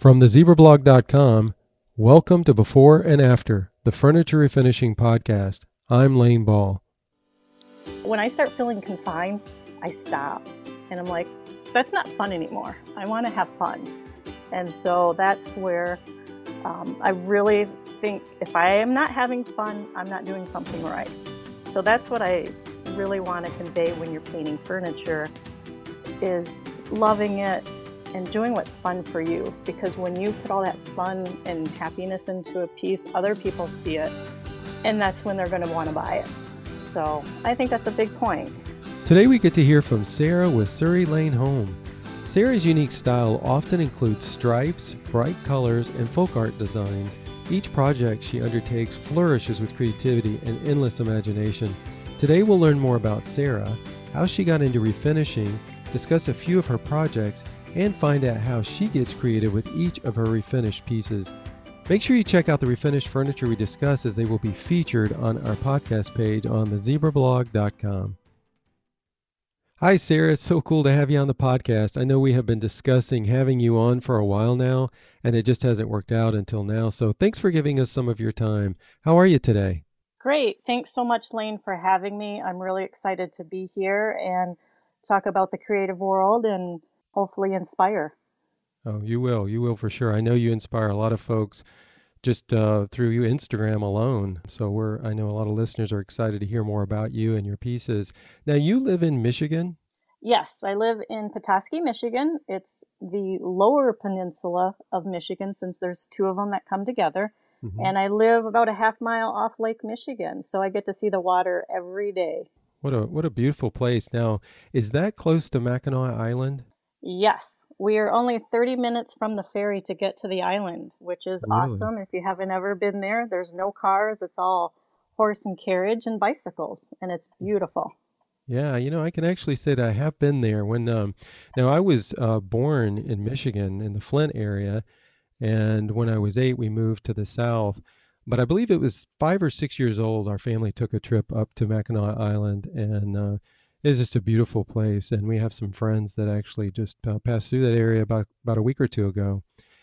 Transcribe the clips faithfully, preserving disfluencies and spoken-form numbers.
From the zebra blog dot com, welcome to Before and After, the Furniture Refinishing Podcast. I'm Lane Ball. When I start feeling confined, I stop. And I'm like, that's not fun anymore. I want to have fun. And so that's where um, I really think if I am not having fun, I'm not doing something right. So that's what I really want to convey when you're painting furniture, is loving it and doing what's fun for you. Because when you put all that fun and happiness into a piece, other people see it, and that's when they're going to want to buy it. So I think that's a big point. Today we get to hear from Sarah with Surrey Lane Home. Sarah's unique style often includes stripes, bright colors, and folk art designs. Each project she undertakes flourishes with creativity and endless imagination. Today we'll learn more about Sarah, how she got into refinishing, discuss a few of her projects, and find out how she gets creative with each of her refinished pieces. Make sure you check out the refinished furniture we discuss, as they will be featured on our podcast page on the zebra blog dot com. Hi, Sarah. It's so cool to have you on the podcast. I know we have been discussing having you on for a while now, and it just hasn't worked out until now. So thanks for giving us some of your time. How are you today? Great. Thanks so much, Lane, for having me. I'm really excited to be here and talk about the creative world and hopefully inspire. Oh, you will. You will for sure. I know you inspire a lot of folks just uh, through you Instagram alone. So we're I know a lot of listeners are excited to hear more about you and your pieces. Now, you live in Michigan? Yes, I live in Petoskey, Michigan. It's the lower peninsula of Michigan, since there's two of them that come together. Mm-hmm. And I live about a half mile off Lake Michigan, so I get to see the water every day. What a what a beautiful place. Now, is that close to Mackinac Island? Yes, we are only thirty minutes from the ferry to get to the island, which is Really? awesome. If you haven't ever been there, there's no cars. It's all horse and carriage and bicycles, and it's beautiful. Yeah, you know, I can actually say that I have been there when um now I was uh born in Michigan in the Flint area, and when I was eight we moved to the south. But I believe it was five or six years old our family took a trip up to Mackinac Island, and uh it's just a beautiful place, and we have some friends that actually just uh, passed through that area about about a week or two ago.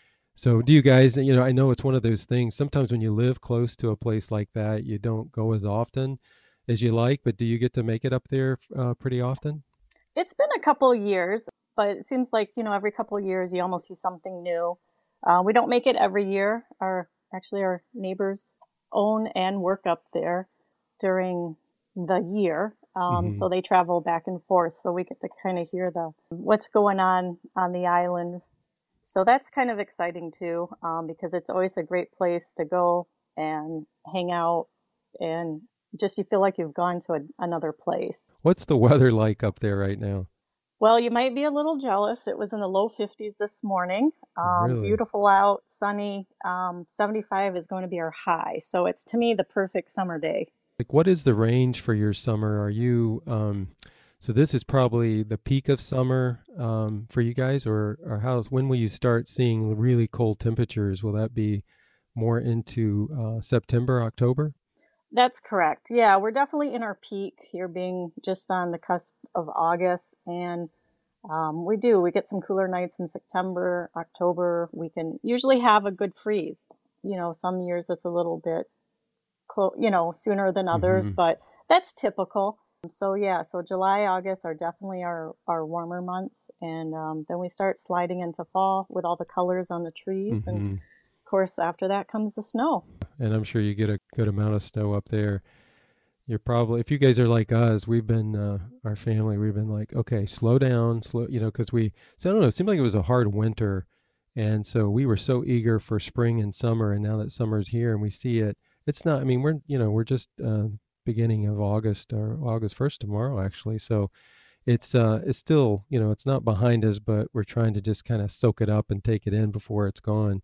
So do you guys, you know, I know it's one of those things. Sometimes when you live close to a place like that, you don't go as often as you like, but do you get to make it up there uh, pretty often? It's been a couple of years, but it seems like, you know, every couple of years you almost see something new. Uh, we don't make it every year. Our actually our neighbors own and work up there during the year. Um, Hmm. so they travel back and forth. So we get to kind of hear the what's going on on the island. So that's kind of exciting too, um, because it's always a great place to go and hang out, and just you feel like you've gone to a, another place. What's the weather like up there right now? Well, you might be a little jealous. It was in the low fifties this morning. Um, Really? beautiful out, sunny. Um, seventy-five is going to be our high. So it's, to me, the perfect summer day. Like, what is the range for your summer? Are you, um, so this is probably the peak of summer um, for you guys, or, or how's, when will you start seeing really cold temperatures? Will that be more into uh, September, October? That's correct. Yeah, we're definitely in our peak here, being just on the cusp of August. And um, we do, we get some cooler nights in September, October. We can usually have a good freeze. You know, some years it's a little bit clo- you know, sooner than others, Hmm. but that's typical. So yeah, so July, August are definitely our our warmer months, and um, then we start sliding into fall with all the colors on the trees, and Hmm. of course after that comes the snow. And I'm sure you get a good amount of snow up there. You're probably, if you guys are like us, we've been, uh, our family, we've been like, okay, slow down, slow, you know, because we, so I don't know, it seemed like it was a hard winter. And so we were so eager for spring and summer. And now that summer's here and we see it, it's not, I mean, we're, you know, we're just, uh, beginning of August, or August first tomorrow, actually. So it's, uh, it's still, you know, it's not behind us, but we're trying to just kind of soak it up and take it in before it's gone.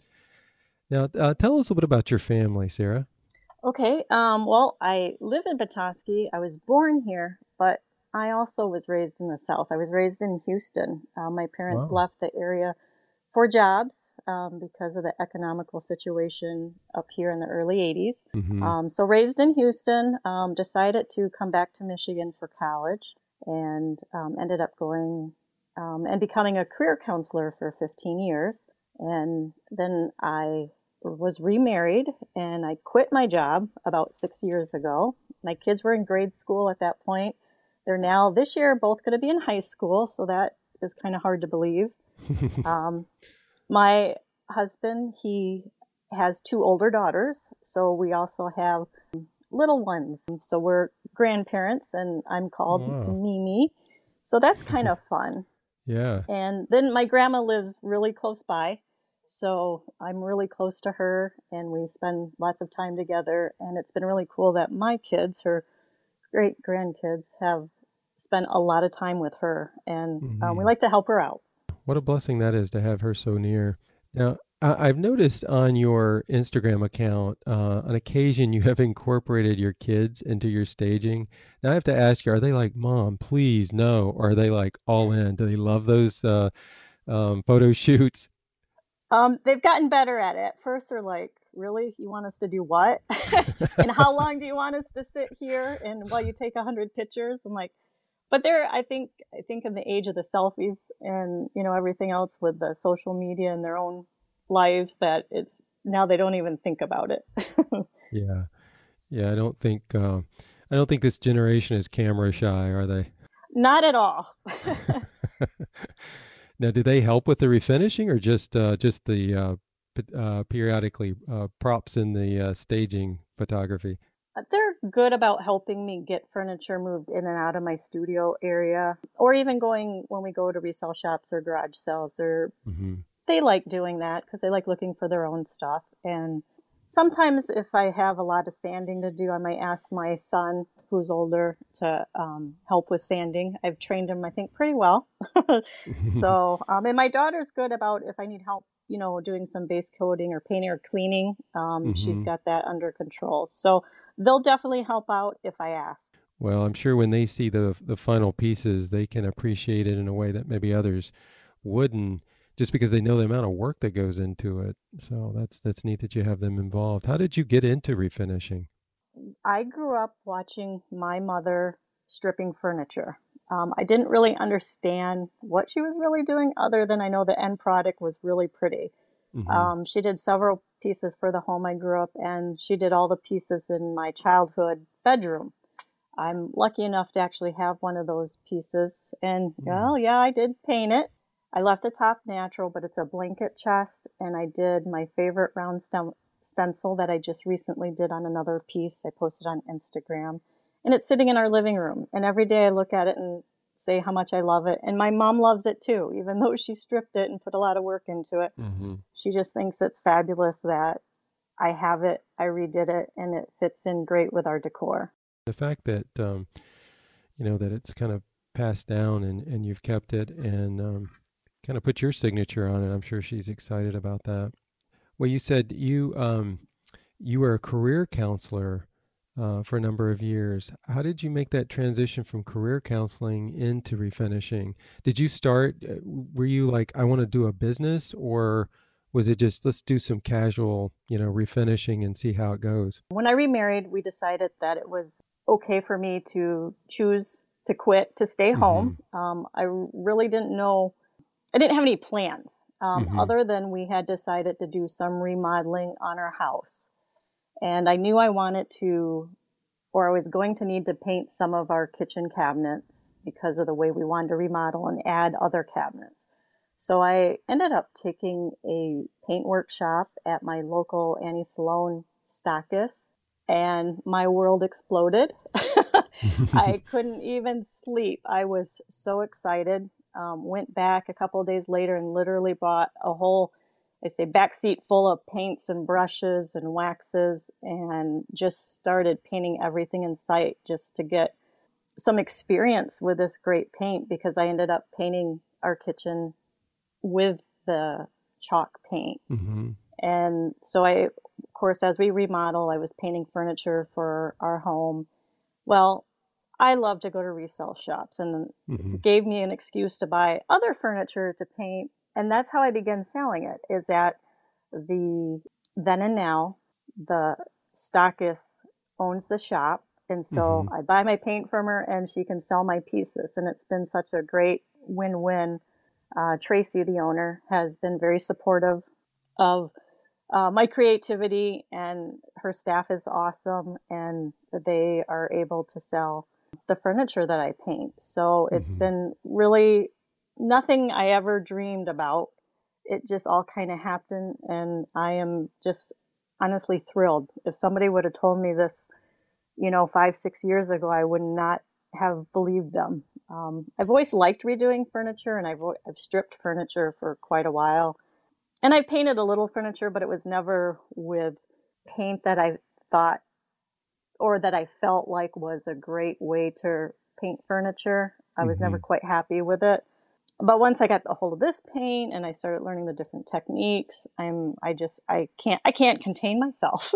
Now, uh, tell us a bit about your family, Sarah. Okay, um, well, I live in Petoskey. I was born here, but I also was raised in the South. I was raised in Houston. Uh, my parents Wow. left the area for jobs um, because of the economical situation up here in the early eighties. Hmm. Um, so raised in Houston, um, decided to come back to Michigan for college, and um, ended up going um, and becoming a career counselor for fifteen years. And then I was remarried and I quit my job about six years ago. My kids were in grade school at that point. They're now, this year, both going to be in high school, so that is kind of hard to believe. Um, my husband, he has two older daughters, so we also have little ones. So we're grandparents, and I'm called Wow. Mimi. So that's kind of fun. Yeah. And then my grandma lives really close by. So I'm really close to her, and we spend lots of time together. And it's been really cool that my kids, her great grandkids, have spent a lot of time with her. And um, we Hmm. like to help her out. What a blessing that is to have her so near. Now, I- I've noticed on your Instagram account, uh, on occasion, you have incorporated your kids into your staging. Now, I have to ask you, are they like, Mom, please, no? Or are they like all in? Do they love those uh, um, photo shoots? Um, they've gotten better at it. At first, they're like, "Really? You want us to do what? And how long do you want us to sit here and while you take a hundred pictures?" I'm like, but they're, I think, I think in the age of the selfies and you know everything else with the social media and their own lives, that it's now they don't even think about it. Yeah. Yeah, I don't think uh, I don't think this generation is camera shy, are they? Not at all. Now, do they help with the refinishing or just uh, just the uh, p- uh, periodically uh, props in the uh, staging photography? They're good about helping me get furniture moved in and out of my studio area, or even going when we go to resale shops or garage sales. They're Hmm. they like doing that because they like looking for their own stuff. And sometimes, if I have a lot of sanding to do, I might ask my son, who's older, to um, help with sanding. I've trained him, I think, pretty well. So, um, and my daughter's good about if I need help, you know, doing some base coating or painting or cleaning. Um, she's Hmm. got that under control. So they'll definitely help out if I ask. Well, I'm sure when they see the the final pieces, they can appreciate it in a way that maybe others wouldn't, just because they know the amount of work that goes into it. So that's that's neat that you have them involved. How did you get into refinishing? I grew up watching my mother stripping furniture. Um, I didn't really understand what she was really doing, other than I know the end product was really pretty. Hmm. Um, she did several pieces for the home I grew up, and she did all the pieces in my childhood bedroom. I'm lucky enough to actually have one of those pieces. And, Mm. well, yeah, I did paint it. I left the top natural, but it's a blanket chest. And I did my favorite round stem stencil that I just recently did on another piece. I posted on Instagram. And it's sitting in our living room. And every day I look at it and say how much I love it. And my mom loves it too, even though she stripped it and put a lot of work into it. Hmm. She just thinks it's fabulous that I have it, I redid it, and it fits in great with our decor. The fact that um, you know that it's kind of passed down and and you've kept it and um, kind of put your signature on it. I'm sure she's excited about that. Well, you said you um, you were a career counselor uh, for a number of years. How did you make that transition from career counseling into refinishing? Did you start? uh, Were you like, I want to do a business, or was it just let's do some casual, you know, refinishing and see how it goes? When I remarried, we decided that it was okay for me to choose to quit, to stay Mm-hmm. home. Um, I really didn't know, I didn't have any plans um, Mm-hmm. other than we had decided to do some remodeling on our house. And I knew I wanted to, or I was going to need to paint some of our kitchen cabinets because of the way we wanted to remodel and add other cabinets. So I ended up taking a paint workshop at my local Annie Sloan stockist, and my world exploded. I couldn't even sleep. I was so excited. Um, went back a couple of days later and literally bought a whole, I say, back seat full of paints and brushes and waxes, and just started painting everything in sight just to get some experience with this great paint, because I ended up painting our kitchen with the chalk paint. Mm-hmm. And so I, of course, as we remodel, I was painting furniture for our home. Well, I love to go to resale shops, and Mm-hmm. gave me an excuse to buy other furniture to paint. And that's how I began selling it, is at the then and now, the stockist owns the shop. And so Mm-hmm. I buy my paint from her and she can sell my pieces. And it's been such a great win-win Uh, Tracy, the owner, has been very supportive of uh, my creativity, and her staff is awesome, and they are able to sell the furniture that I paint. So it's Hmm. been really nothing I ever dreamed about. It just all kind of happened, and I am just honestly thrilled. If somebody would have told me this, you know, five, six years ago, I would not have believed them. Um, I've always liked redoing furniture, and I've, I've stripped furniture for quite a while. And I painted a little furniture, but it was never with paint that I thought or that I felt like was a great way to paint furniture. I was never Hmm. quite happy with it. But once I got a hold of this paint and I started learning the different techniques, I'm I just I can't I can't contain myself.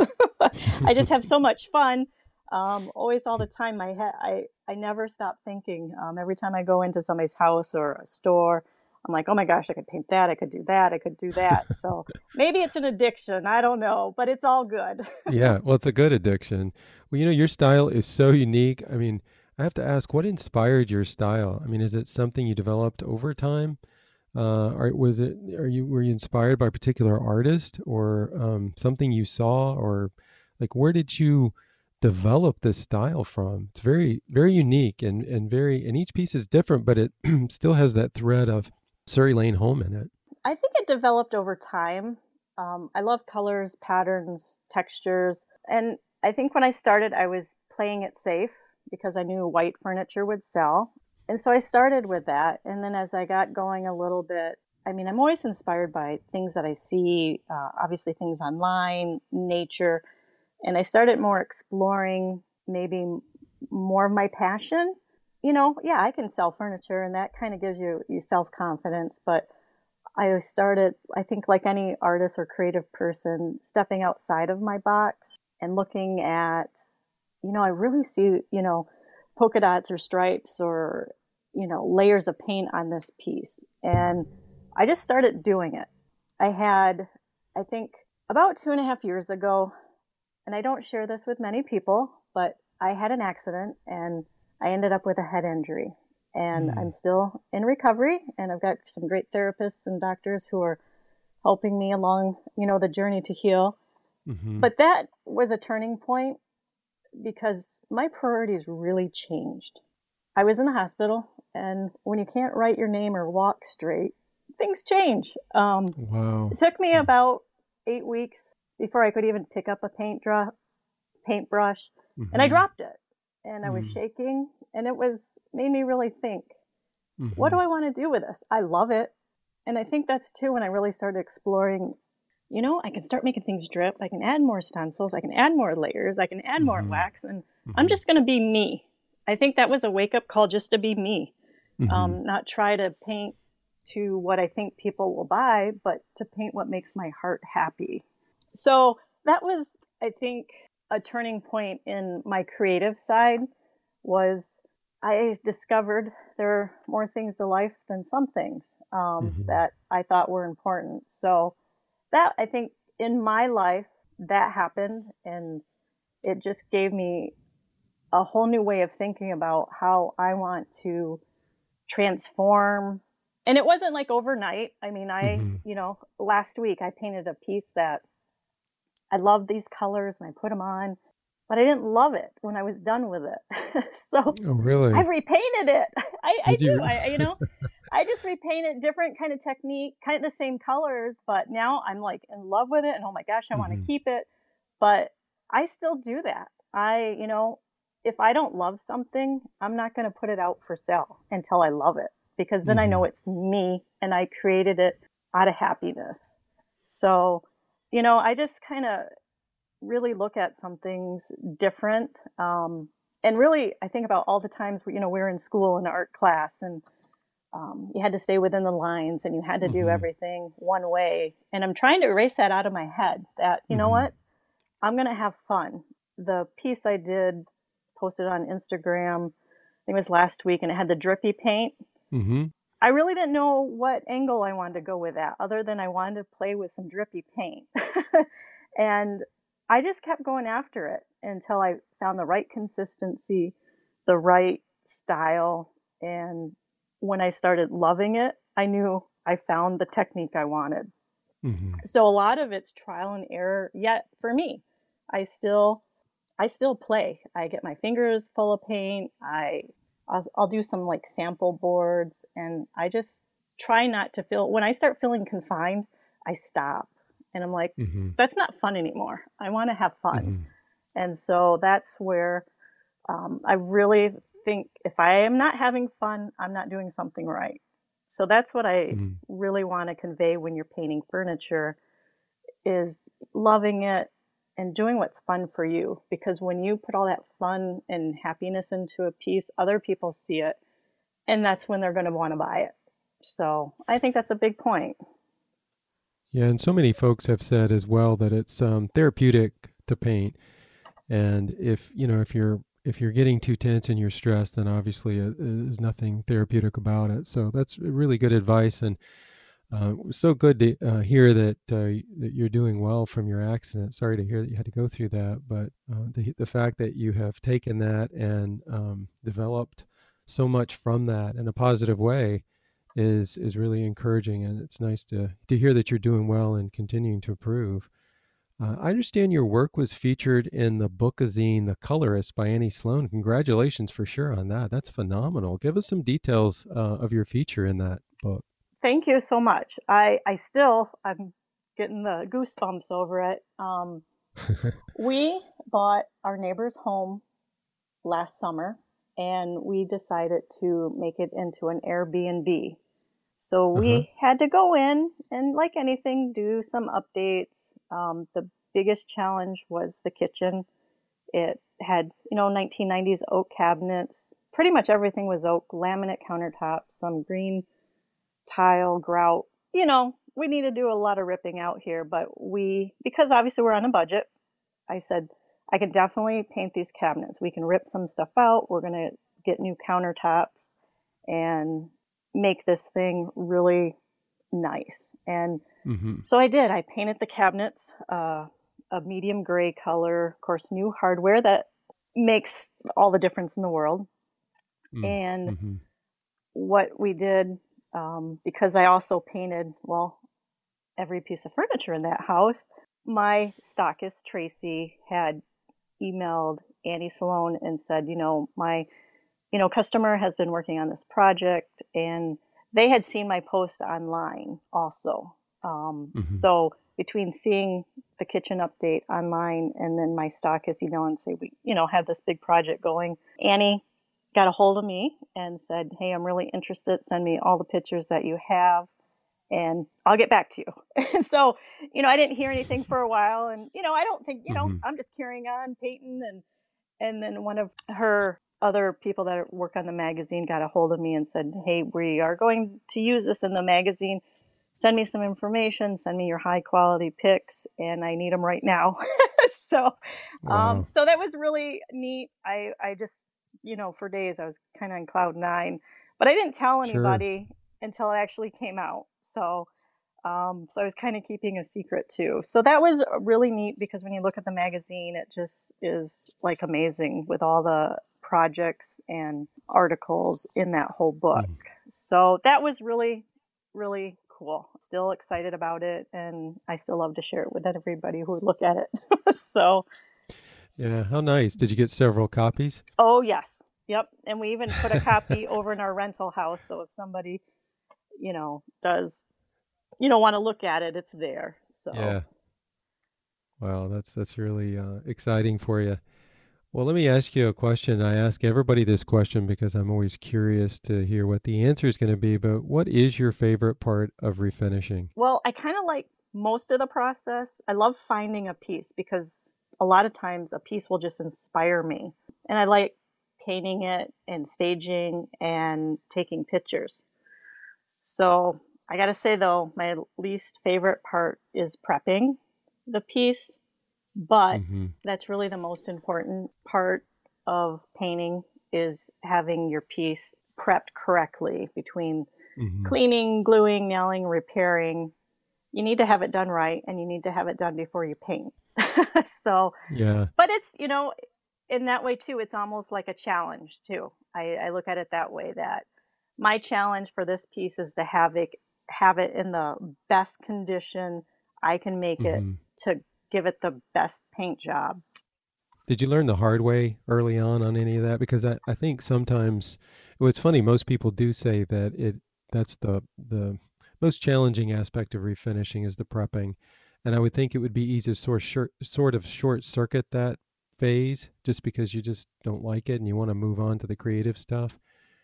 I just have so much fun. Um, always all the time. My head I I never stop thinking. Um, every time I go into somebody's house or a store, I'm like, oh my gosh, I could paint that, I could do that, I could do that. So maybe it's an addiction. I don't know, but it's all good. Yeah, well, it's a good addiction. Well, you know, your style is so unique. I mean, I have to ask, what inspired your style? I mean, is it something you developed over time? Uh, or was it, are you, were you inspired by a particular artist or um, something you saw, or like, where did you develop this style from? It's very, very unique and, and very, and each piece is different, but it still has that thread of Surrey Lane Home in it. I think it developed over time. Um, I love colors, patterns, textures. And I think when I started, I was playing it safe because I knew white furniture would sell. And so I started with that. And then as I got going a little bit, I mean, I'm always inspired by things that I see, uh, obviously, things online, nature. And I started more exploring maybe more of my passion. You know, yeah, I can sell furniture and that kind of gives you, you self confidence, but I started, I think, like any artist or creative person, stepping outside of my box and looking at, you know, I really see, you know, polka dots or stripes or, you know, layers of paint on this piece. And I just started doing it. I had, I think, about two and a half years ago, and I don't share this with many people, but I had an accident and I ended up with a head injury. And I'm Mm. still in recovery, and I've got some great therapists and doctors who are helping me along, you know, the journey to heal. Hmm. But that was a turning point because my priorities really changed. I was in the hospital, and when you can't write your name or walk straight, things change. Um, it Wow. took me about eight weeks before I could even pick up a paint draw, paintbrush, and I Hmm. dropped it, and I was shaking, and it was made me really think, what do Hmm. I want to do with this? I love it, and I think that's too when I really started exploring. You know, I can start making things drip. I can add more stencils. I can add more layers. I can add more Hmm. wax, and I'm Hmm. just going to be me. I think that was a wake up call just to be me, Hmm. um, not try to paint to what I think people will buy, but to paint what makes my heart happy. So that was, I think, a turning point in my creative side was I discovered there are more things to life than some things um, Hmm. that I thought were important. So that I think in my life that happened, and it just gave me a whole new way of thinking about how I want to transform. And it wasn't like overnight. I mean, I, Hmm. you know, last week I painted a piece that I loved these colors and I put them on, but I didn't love it when I was done with it. So Oh, I've really? repainted it. I, I Did you? do. I, you know, I just repainted different kind of technique, kind of the same colors, but now I'm like in love with it and oh my gosh, I want to Hmm. keep it. But I still do that. I, you know, if I don't love something, I'm not going to put it out for sale until I love it because then I know Hmm. it's me and I created it out of happiness. So, you know, I just kind of really look at some things different. Um, and really, I think about all the times, you know, we were in school in art class and um, you had to stay within the lines and you had to do Hmm. everything one way. And I'm trying to erase that out of my head that, you know Hmm. what, I'm going to have fun. The piece I did, posted on Instagram, I think it was last week, and it had the drippy paint. Hmm. I really didn't know what angle I wanted to go with that, other than I wanted to play with some drippy paint. And I just kept going after it until I found the right consistency, the right style. And when I started loving it, I knew I found the technique I wanted. Mm-hmm. So a lot of it's trial and error. Yet for me, I still I still play. I get my fingers full of paint. I I'll, I'll do some like sample boards, and I just try not to feel. When I start feeling confined, I stop, and I'm like, Mm-hmm. that's not fun anymore. I want to have fun, Mm-hmm. and so that's where um, I really think if I am not having fun, I'm not doing something right. So that's what I Mm-hmm. really want to convey when you're painting furniture is loving it and doing what's fun for you. Because when you put all that fun and happiness into a piece, other people see it, and that's when they're going to want to buy it. So I think that's a big point. Yeah, and so many folks have said as well that it's um, therapeutic to paint. And if you know if you're if you're getting too tense and you're stressed, then obviously uh, there's nothing therapeutic about it. So that's really good advice, and uh, it was so good to uh, hear that uh, that you're doing well from your accident. Sorry to hear that you had to go through that, but uh, the the fact that you have taken that and um, developed so much from that in a positive way is is really encouraging, and it's nice to to hear that you're doing well and continuing to improve. Uh, I understand your work was featured in the bookazine The Colorist by Annie Sloan. Congratulations for sure on that. That's phenomenal. Give us some details uh, of your feature in that book. Thank you so much. I, I still, I'm getting the goosebumps over it. Um, we bought our neighbor's home last summer, and we decided to make it into an Airbnb. So Uh-huh. we had to go in and, like anything, do some updates. Um, the biggest challenge was the kitchen. It had, you know, nineteen nineties oak cabinets. Pretty much everything was oak, laminate countertops, some green tile, grout. You know, we need to do a lot of ripping out here, but we, because obviously we're on a budget, I said, I can definitely paint these cabinets. We can rip some stuff out. We're going to get new countertops and make this thing really nice. And Mm-hmm. so I did. I painted the cabinets uh, a medium gray color, of course, new hardware that makes all the difference in the world. And Mm-hmm. what we did, um, because I also painted, well, every piece of furniture in that house, my stockist, Tracy, had emailed Annie Salone and said, you know, my, you know, customer has been working on this project, and they had seen my post online also. Um, Mm-hmm. so between seeing the kitchen update online and then my stockist email and say, we, you know, have this big project going, Annie got a hold of me and said, hey, I'm really interested. Send me all the pictures that you have, and I'll get back to you. So, you know, I didn't hear anything for a while, and you know, I don't think, you know, Mm-hmm. I'm just carrying on painting, and and then one of her other people that work on the magazine got a hold of me and said, hey, we are going to use this in the magazine. Send me some information, send me your high quality pics, and I need them right now. so, um, Wow. so that was really neat. I, I just, you know, for days I was kind of on cloud nine, but I didn't tell Sure. anybody until it actually came out. So, um, so I was kind of keeping a secret too. So that was really neat because when you look at the magazine, it just is like amazing with all the projects and articles in that whole book. Mm. So that was really, really cool. Still excited about it, and I still love to share it with everybody who would look at it. So, Yeah, how nice. Did you get several copies? oh yes, yep. And we even put a copy over in our rental house, so if somebody, you know, does, you know, want to look at it, it's there. So. Yeah. Wow, that's that's really uh, exciting for you. Well, let me ask you a question. I ask everybody this question because I'm always curious to hear what the answer is going to be. But what is your favorite part of refinishing? Well, I kind of like most of the process. I love finding a piece because a lot of times a piece will just inspire me. And I like painting it and staging and taking pictures. So I got to say, though, my least favorite part is prepping the piece, but Mm-hmm. that's really the most important part of painting is having your piece prepped correctly between Mm-hmm. cleaning, gluing, nailing, repairing. You need to have it done right, and you need to have it done before you paint. So, Yeah. but it's, you know, in that way too, it's almost like a challenge too. I, I look at it that way, that my challenge for this piece is to have it have it in the best condition I can make it Hmm. to give it the best paint job. Did you learn the hard way early on on any of that? Because I, I think sometimes, well, it's funny, most people do say that it that's the the most challenging aspect of refinishing is the prepping. And I would think it would be easy to sort short, sort of short circuit that phase just because you just don't like it and you want to move on to the creative stuff.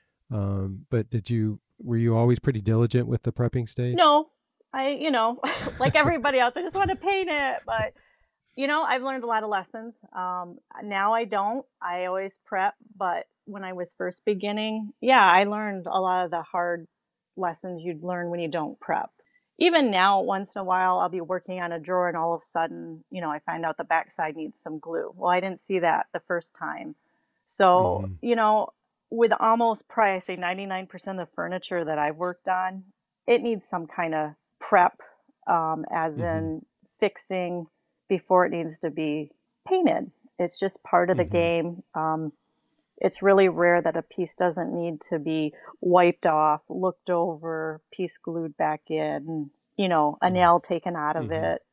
Um, but did you were you always pretty diligent with the prepping stage? No, I, you know, like everybody else, I just want to paint it. But, you know, I've learned a lot of lessons. Um, now I don't. I always prep. But when I was first beginning, yeah, I learned a lot of the hard lessons you'd learn when you don't prep. Even now, once in a while, I'll be working on a drawer and all of a sudden, you know, I find out the backside needs some glue. Well, I didn't see that the first time. So, Hmm. you know, with almost probably I say ninety-nine percent of the furniture that I've worked on, it needs some kind of prep, um, as Hmm. in fixing before it needs to be painted. It's just part of the Hmm. game. Um, it's really rare that a piece doesn't need to be wiped off, looked over, piece glued back in, you know, a nail taken out of Hmm. it.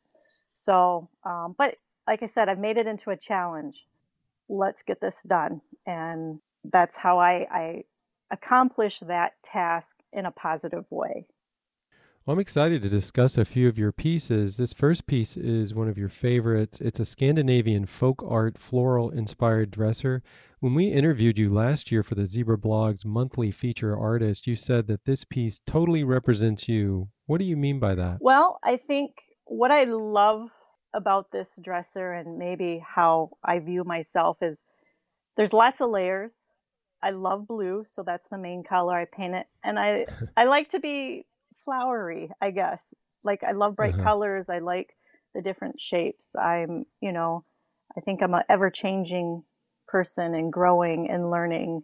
So, um, but like I said, I've made it into a challenge. Let's get this done. And that's how I, I accomplish that task in a positive way. Well, I'm excited to discuss a few of your pieces. This first piece is one of your favorites. It's a Scandinavian folk art floral inspired dresser. When we interviewed you last year for the Zebra Blog's monthly feature artist, you said that this piece totally represents you. What do you mean by that? Well, I think what I love about this dresser and maybe how I view myself is there's lots of layers. I love blue, so that's the main color I paint it. And I I like to be flowery, I guess. Like I love bright Uh-huh. colors. I like the different shapes. I'm, you know, I think I'm an ever-changing person and growing and learning,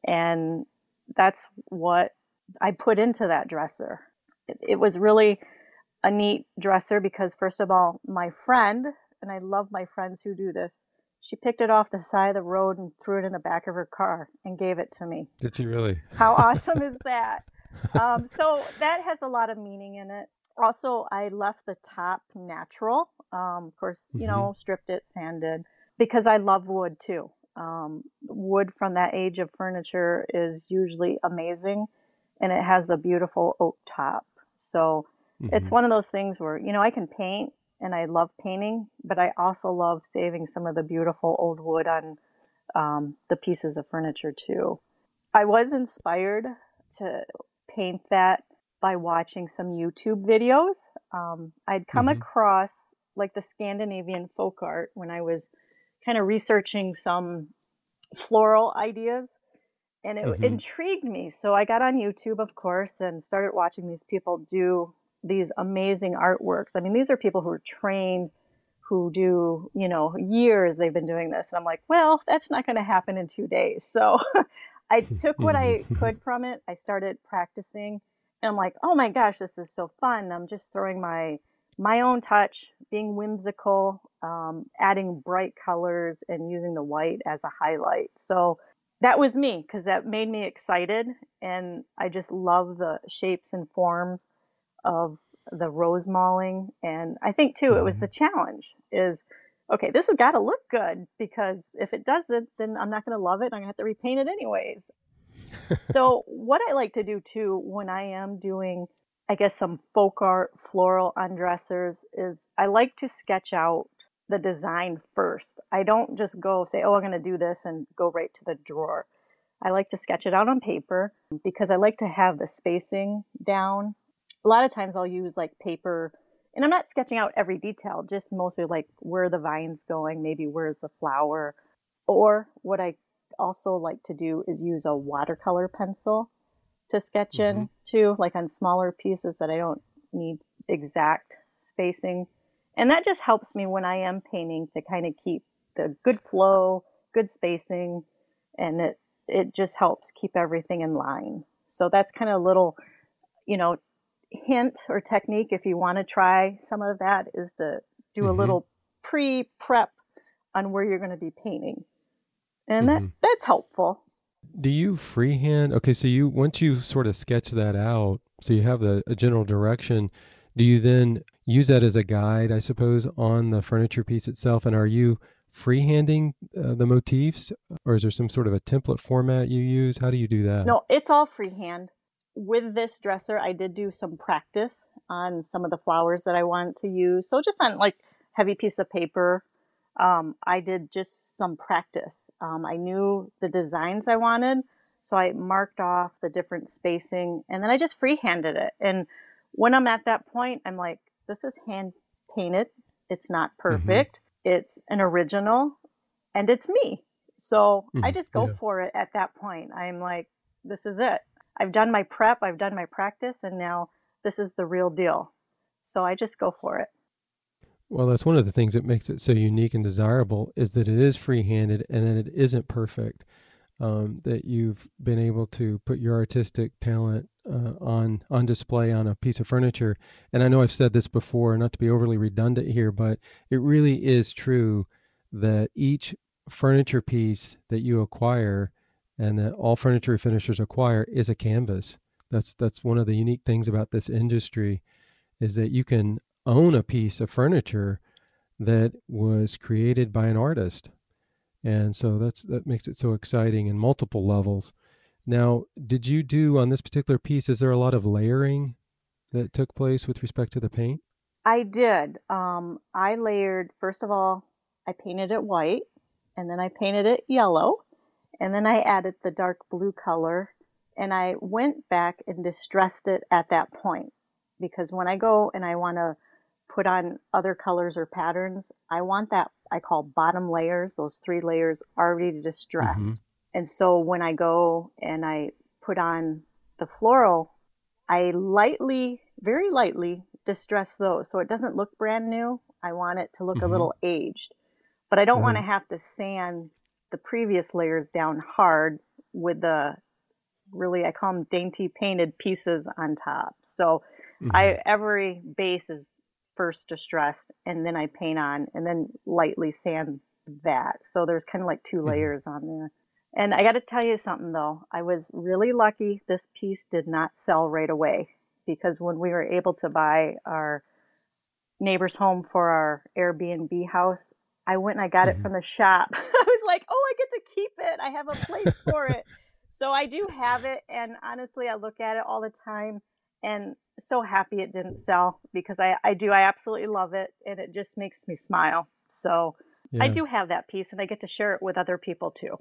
and that's what I put into that dresser. It, it was really a neat dresser because first of all, my friend, and I love my friends who do this, she picked it off the side of the road and threw it in the back of her car and gave it to me. Did you really? How awesome is that? Um, so that has a lot of meaning in it. Also, I left the top natural. Um, of course, you Hmm. know, stripped it, sanded, because I love wood too. Um, wood from that age of furniture is usually amazing, and it has a beautiful oak top. So it's Hmm. one of those things where, you know, I can paint and I love painting, but I also love saving some of the beautiful old wood on um, the pieces of furniture too. I was inspired to paint that by watching some YouTube videos. Um, I'd come Hmm. across like the Scandinavian folk art when I was kind of researching some floral ideas, and it Hmm. intrigued me. So I got on YouTube, of course, and started watching these people do these amazing artworks. I mean, these are people who are trained, who do, you know, years they've been doing this. And I'm like, well, that's not going to happen in two days. So I took what I Hmm. could from it. I started practicing, and I'm like, oh my gosh, this is so fun. I'm just throwing my my own touch, being whimsical, um, adding bright colors, and using the white as a highlight. So that was me because that made me excited, and I just love the shapes and forms of the rose mauling. And I think too, it was the Hmm. challenge is okay, this has got to look good because if it doesn't, then I'm not going to love it. I'm going to have to repaint it anyways. So, what I like to do too when I am doing, I guess, some folk art floral undressers is I like to sketch out the design first. I don't just go say, oh, I'm going to do this and go right to the drawer. I like to sketch it out on paper because I like to have the spacing down. A lot of times I'll use like paper, and I'm not sketching out every detail, just mostly like where the vine's going, maybe where's the flower. Or what I also like to do is use a watercolor pencil to sketch Hmm. in too, like on smaller pieces that I don't need exact spacing. And that just helps me when I am painting to kind of keep the good flow, good spacing, and it it just helps keep everything in line. So that's kind of a little, you know, hint or technique if you want to try some of that is to do a Hmm. little pre-prep on where you're going to be painting. And that Hmm. that's helpful. Do you freehand? Okay, so you once you sort of sketch that out, so you have the a general direction, do you then use that as a guide, I suppose, on the furniture piece itself? And are you freehanding uh, the motifs, or is there some sort of a template format you use? How do you do that? No, it's all freehand. With this dresser, I did do some practice on some of the flowers that I wanted to use. So just on like heavy piece of paper, um, I did just some practice. Um, I knew the designs I wanted, so I marked off the different spacing, and then I just freehanded it. And when I'm at that point, I'm like, this is hand painted. It's not Mm-hmm. perfect. It's an original, and it's me. So I Hmm. just go Yeah. for it at that point. I'm like, this is it. I've done my prep, I've done my practice, and now this is the real deal. So I just go for it. Well, that's one of the things that makes it so unique and desirable is that it is free-handed and that it isn't perfect. Um, that you've been able to put your artistic talent uh, on on display on a piece of furniture. And I know I've said this before, not to be overly redundant here, but it really is true that each furniture piece that you acquire and that all furniture finishers acquire is a canvas. That's that's one of the unique things about this industry is that you can own a piece of furniture that was created by an artist. And so that's that makes it so exciting in multiple levels. Now, did you do on this particular piece, is there a lot of layering that took place with respect to the paint? I did. Um, I layered, first of all, I painted it white, and then I painted it yellow, and then I added the dark blue color, and I went back and distressed it at that point. Because when I go and I want to put on other colors or patterns, I want that I call bottom layers, those three layers already Mm-hmm. distressed. And so when I go and I put on the floral, I lightly, very lightly distress those so it doesn't look brand new. I want it to look a Mm-hmm. little aged, but I don't want to Uh-huh. have to sand the previous layers down hard with the really, I call them dainty painted pieces on top. So Mm-hmm. I every base is first distressed and then I paint on and then lightly sand that. So there's kind of like two Mm-hmm. layers on there. And I got to tell you something though. I was really lucky this piece did not sell right away because when we were able to buy our neighbor's home for our Airbnb house, I went and I got it Mm-hmm. from the shop. I was like, oh, I get to keep it. I have a place for it. So I do have it. And honestly, I look at it all the time and so happy it didn't sell because I, I do. I absolutely love it. And it just makes me smile. So I Yeah. do have that piece and I get to share it with other people too.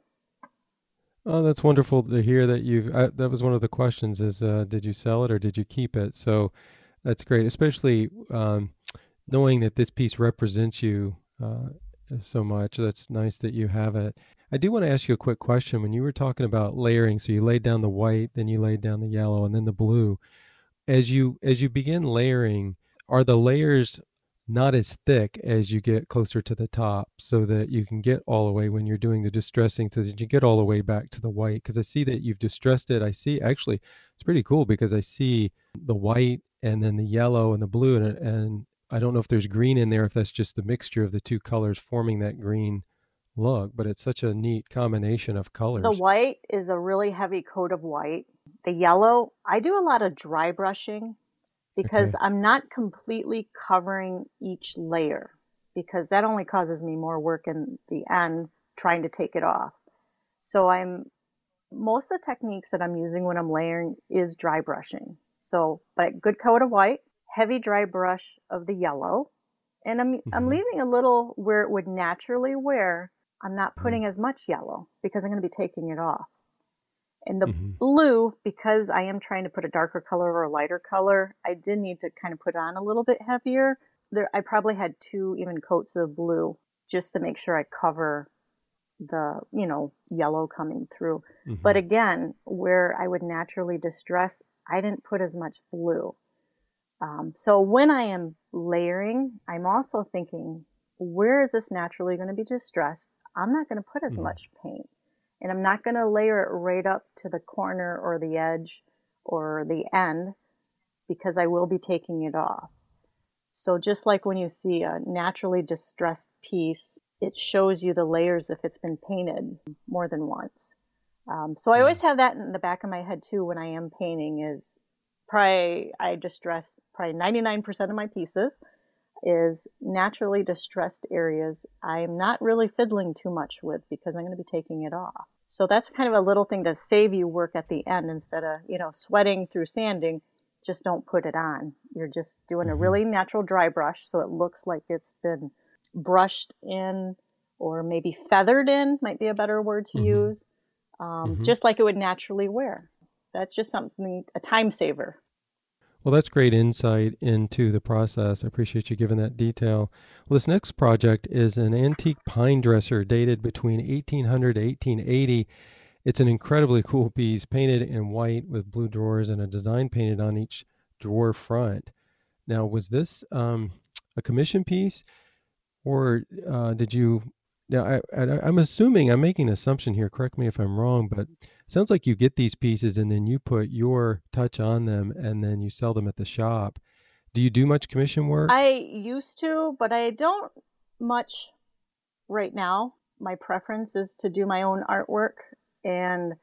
Oh, that's wonderful to hear that you've. Uh, that was one of the questions: is uh, did you sell it or did you keep it? So that's great, especially um, knowing that this piece represents you uh, so much. That's nice that you have it. I do want to ask you a quick question. When you were talking about layering, so you laid down the white, then you laid down the yellow, and then the blue. As you as you begin layering, are the layers not as thick as you get closer to the top, so that you can get all the way when you're doing the distressing, so that you get all the way back to the white? Because I see that you've distressed it. I see actually it's pretty cool because I see the white and then the yellow and the blue, and and I don't know if there's green in there, if that's just the mixture of the two colors forming that green look, but it's such a neat combination of The colors. white is a really heavy coat of white. The yellow, I do a lot of dry brushing because Okay. I'm not completely covering each layer because that only causes me more work in the end trying to take it off. So I'm most of the techniques that I'm using when I'm layering is dry brushing. So, but good coat of white, heavy dry brush of the yellow, and I'm I'm Hmm. leaving a little where it would naturally wear. I'm not putting as much yellow because I'm going to be taking it off. And the Hmm. blue, because I am trying to put a darker color or a lighter color, I did need to kind of put on a little bit heavier. There, I probably had two even coats of blue just to make sure I cover the, you know, yellow coming through. But Hmm. again, where I would naturally distress, I didn't put as much blue. Um, so when I am layering, I'm also thinking, where is this naturally going to be distressed? I'm not going to put as Hmm. much paint. And I'm not going to layer it right up to the corner or the edge or the end because I will be taking it off. So just like when you see a naturally distressed piece, it shows you the layers if it's been painted more than once. Um, so I Yeah. always have that in the back of my head too when I am painting is probably I distress probably ninety-nine percent of my pieces is naturally distressed areas I'm not really fiddling too much with because I'm going to be taking it off. So that's kind of a little thing to save you work at the end instead of, you know, sweating through sanding. Just don't put it on. You're just doing a Hmm. really natural dry brush so it looks like it's been brushed in or maybe feathered in, might be a better word to Hmm. use, um, Hmm. just like it would naturally wear. That's just something, a time saver. Well, that's great insight into the process. I appreciate you giving that detail. Well, this next project is an antique pine dresser dated between eighteen hundred to eighteen eighty. It's an incredibly cool piece, painted in white with blue drawers and a design painted on each drawer front. Now, was this um, a commission piece, or uh, did you? Now, I, I, I'm assuming I'm making an assumption here. Correct me if I'm wrong, but it sounds like you get these pieces and then you put your touch on them, and then you sell them at the shop. Do you do much commission work? I used to, but I don't much right now. My preference is to do my own artwork, and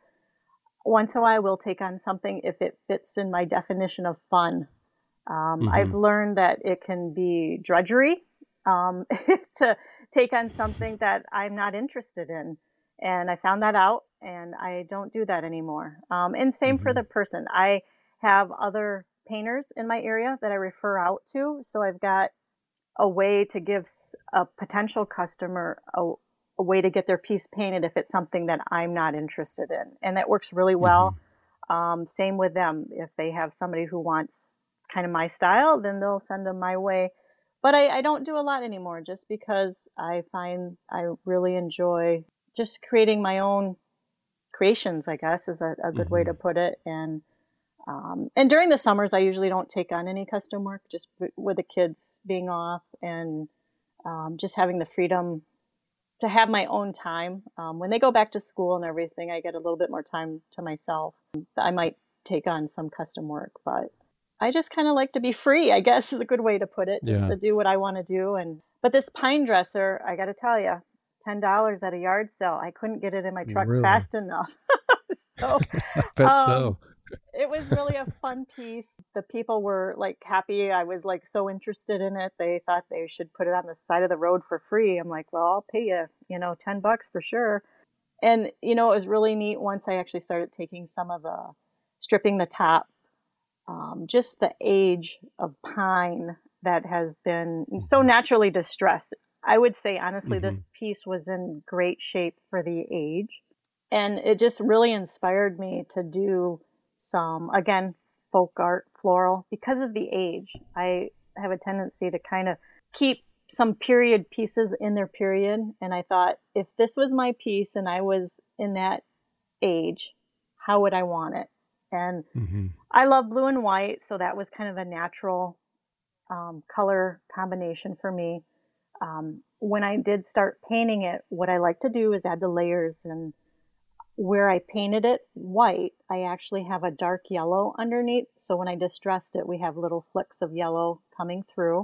once in a while I will take on something if it fits in my definition of fun. Um, I've Mm-hmm. learned that it can be drudgery um, to take on something that I'm not interested in. And I found that out, and I don't do that anymore. Um, and same for Mm-hmm. the person. I have other painters in my area that I refer out to. So I've got a way to give a potential customer a, a way to get their piece painted if it's something that I'm not interested in. And that works really Mm-hmm. well. Um, same with them. If they have somebody who wants kind of my style, then they'll send them my way. But I, I don't do a lot anymore just because I find I really enjoy just creating my own creations, I guess, is a, a good way Mm-hmm. to put it. And um, and during the summers, I usually don't take on any custom work, just w- with the kids being off and um, just having the freedom to have my own time. Um, when they go back to school and everything, I get a little bit more time to myself. I might take on some custom work, but I just kind of like to be free, I guess is a good way to put it, just Yeah. to do what I want to do. And but this pine dresser, I got to tell you, ten dollars at a yard sale. I couldn't get it in my truck Really? fast enough. So I bet um, so. it was really a fun piece. The people were like happy. I was like so interested in it. They thought they should put it on the side of the road for free. I'm like, well, I'll pay you, you know, ten bucks for sure. And, you know, it was really neat once I actually started taking some of the, stripping the top, um, just the age of pine that has been so Mm-hmm. naturally distressed. I would say, honestly, Mm-hmm. this piece was in great shape for the age. And it just really inspired me to do some, again, folk art, floral, because of the age. I have a tendency to kind of keep some period pieces in their period. And I thought, if this was my piece and I was in that age, how would I want it? And Mm-hmm. I love blue and white, so that was kind of a natural um, color combination for me. Um, when I did start painting it, what I like to do is add the layers, and where I painted it white, I actually have a dark yellow underneath. So when I distressed it, we have little flicks of yellow coming through.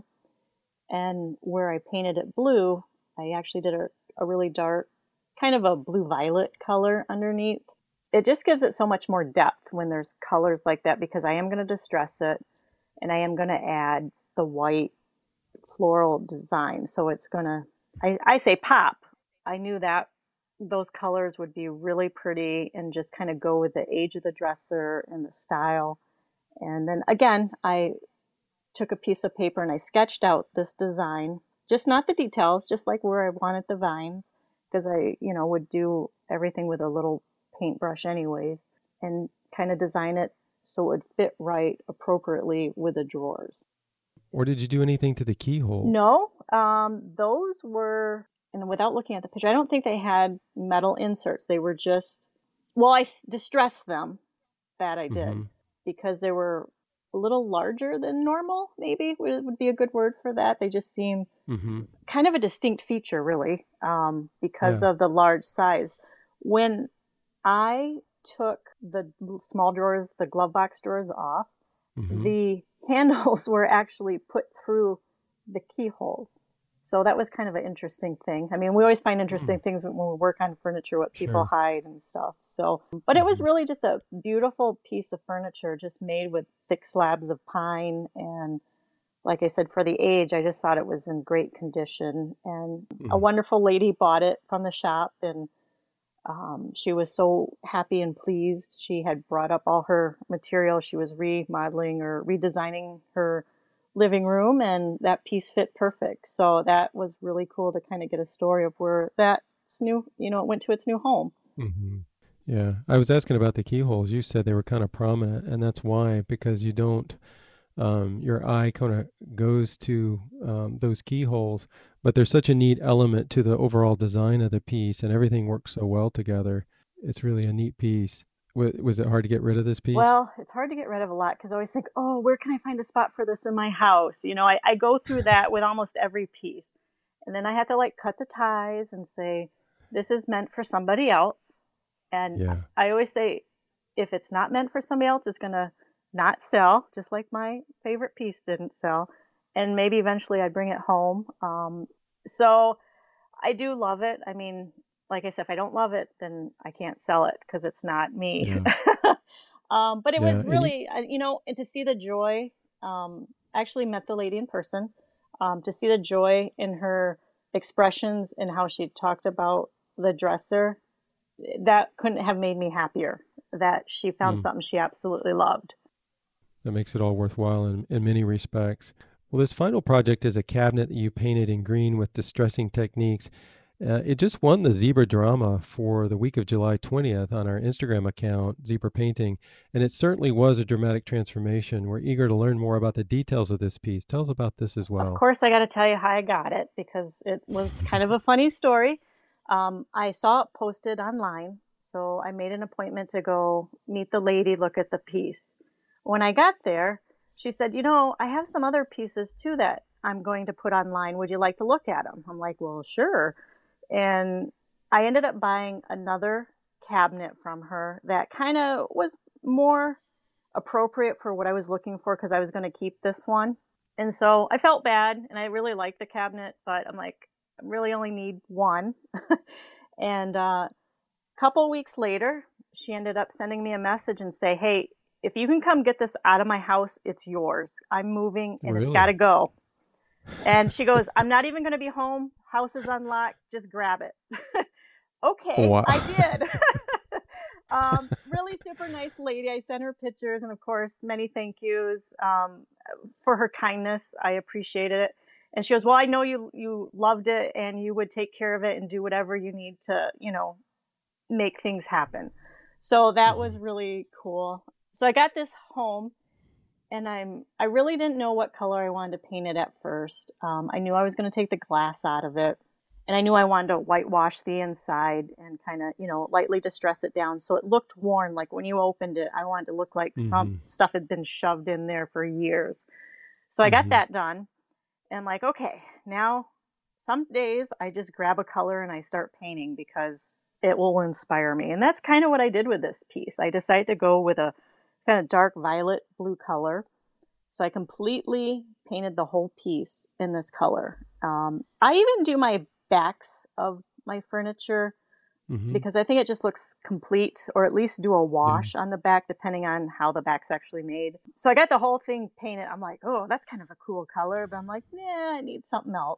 And where I painted it blue, I actually did a, a really dark, kind of a blue violet color underneath. It just gives it so much more depth when there's colors like that because I am going to distress it and I am going to add the white floral design. So it's going to, I, I say pop. I knew that those colors would be really pretty and just kind of go with the age of the dresser and the style. And then again, I took a piece of paper and I sketched out this design, just not the details, just like where I wanted the vines, because I, you know, would do everything with a little paintbrush anyways, and kind of design it so it would fit right appropriately with the drawers. Or did you do anything to the keyhole? No, um, those were, and without looking at the picture, I don't think they had metal inserts. They were just, well, I distressed them, that I did, Mm-hmm. because they were a little larger than normal, maybe would, would be a good word for that. They just seem Mm-hmm. kind of a distinct feature, really, um, because Yeah. of the large size. When I took the small drawers, the glove box drawers off, Mm-hmm. the handles were actually put through the keyholes. So that was kind of an interesting thing. I mean, we always find Mm, interesting things when we work on furniture, what people sure. hide and stuff. So, but it was Hmm. really just a beautiful piece of furniture, just made with thick slabs of pine. And like I said, for the age, I just thought it was in great condition. And a Mm. wonderful lady bought it from the shop, and um, she was so happy and pleased. She had brought up all her material. She was remodeling or redesigning her living room, and that piece fit perfect. So that was really cool to kind of get a story of where that's new, you know, it went to its new home. Hmm. Yeah, I was asking about the keyholes. You said they were kind of prominent, and that's why, because you don't, um, your eye kind of goes to um, those keyholes, but there's such a neat element to the overall design of the piece, and everything works so well together. It's really a neat piece. Was, was it hard to get rid of this piece? Well, it's hard to get rid of a lot because I always think, oh, where can I find a spot for this in my house? You know, I, I go through that with almost every piece. And then I have to like cut the ties and say, this is meant for somebody else. And Yeah. I always say, if it's not meant for somebody else, it's going to not sell, just like my favorite piece didn't sell. And maybe eventually I bring it home. Um, so I do love it. I mean, like I said, if I don't love it, then I can't sell it because it's not me. Yeah. um, but it Yeah. was And you, really, uh, you know, and to see the joy, um, I actually met the lady in person, um, to see the joy in her expressions and how she talked about the dresser, that couldn't have made me happier that she found mm, something she absolutely loved. that makes it all worthwhile in, in many respects. Well, this final project is a cabinet that you painted in green with distressing techniques. Uh, it just won the Zebra Drama for the week of July twentieth on our Instagram account, Zebra Painting, and it certainly was a dramatic transformation. We're eager to learn more about the details of this piece. Tell us about this as Of well. course, I got to tell you how I got it because it was kind of a funny story. Um, I saw it posted online, so I made an appointment to go meet the lady, look at the piece. When I got there, she said, "You know, I have some other pieces too that I'm going to put online. Would you like to look at them?" I'm like, "Well, sure." And I ended up buying another cabinet from her that kind of was more appropriate for what I was looking for because I was going to keep this one. And so I felt bad and I really liked the cabinet, but I'm like, I really only need one. and uh, a couple weeks later, she ended up sending me a message and say, "Hey, if you can come get this out of my house, it's yours. I'm moving and it's got Really? to go." And she goes, "I'm not even going to be home. House is unlocked. Just grab it." Okay, Wow. I did. um, really super nice lady. I sent her pictures and, of course, many thank yous um, for her kindness. I appreciated it. And she goes, "Well, I know you you loved it and you would take care of it and do whatever you need to, you know, make things happen." So that was Mhm. really cool. So I got this home and I'm I really didn't know what color I wanted to paint it at first. Um, I knew I was going to take the glass out of it, and I knew I wanted to whitewash the inside and kind of you know lightly distress it down so it looked worn. Like when you opened it, I wanted to look like some Mhm. stuff had been shoved in there for years. So I got Mhm. that done, and like okay, now some days I just grab a color and I start painting because it will inspire me, and that's kind of what I did with this piece. I decided to go with a kind of dark violet blue color, so I completely painted the whole piece in this color. Um, I even do my backs of my furniture Mhm. because I think it just looks complete, or at least do a Yeah. wash on the back, depending on how the back's actually made. So I got the whole thing painted. I'm like, oh, that's kind of a cool color, but I'm like, nah, I need something else.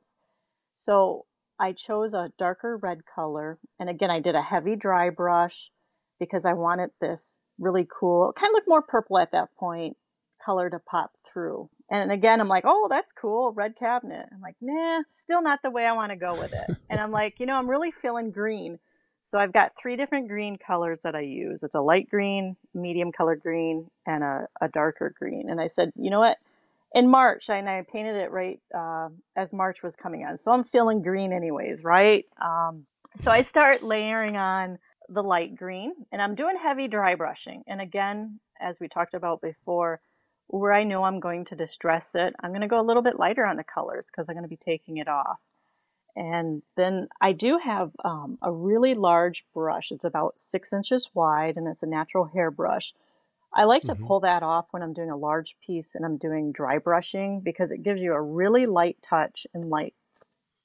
So I chose a darker red color. And again, I did a heavy dry brush because I wanted this really cool, kind of look more purple at that point, color to pop through. And again, I'm like, oh, that's cool, red cabinet. I'm like, nah, still not the way I want to go with it. And I'm like, you know, I'm really feeling green. So I've got three different green colors that I use. It's a light green, medium color green, and a, a darker green. And I said, you know what? In March, and I painted it right uh, as March was coming on. So I'm feeling green anyways, right? Um, so I start layering on the light green and I'm doing heavy dry brushing. And again, as we talked about before, where I know I'm going to distress it, I'm going to go a little bit lighter on the colors because I'm going to be taking it off. And then I do have um, a really large brush. It's about six inches wide and it's a natural hair brush. I like to Mhm. pull that off when I'm doing a large piece and I'm doing dry brushing because it gives you a really light touch and light